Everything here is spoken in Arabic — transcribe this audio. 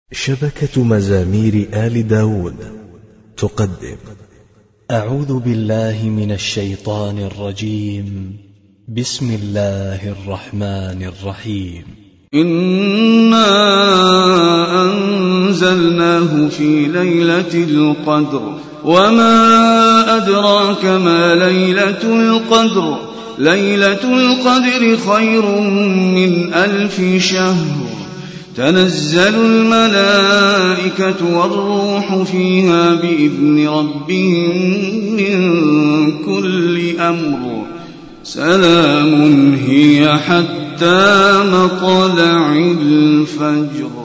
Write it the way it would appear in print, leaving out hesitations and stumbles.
شبكة مزامير آل داود تقدم. أعوذ بالله من الشيطان الرجيم. بسم الله الرحمن الرحيم. إنا أنزلناه في ليلة القدر وما أدراك ما ليلة القدر. ليلة القدر خير من 1000 شهر. تنزل الملائكة والروح فيها بإذن ربهم من كل أمر. سلام هي حتى مطلع الفجر.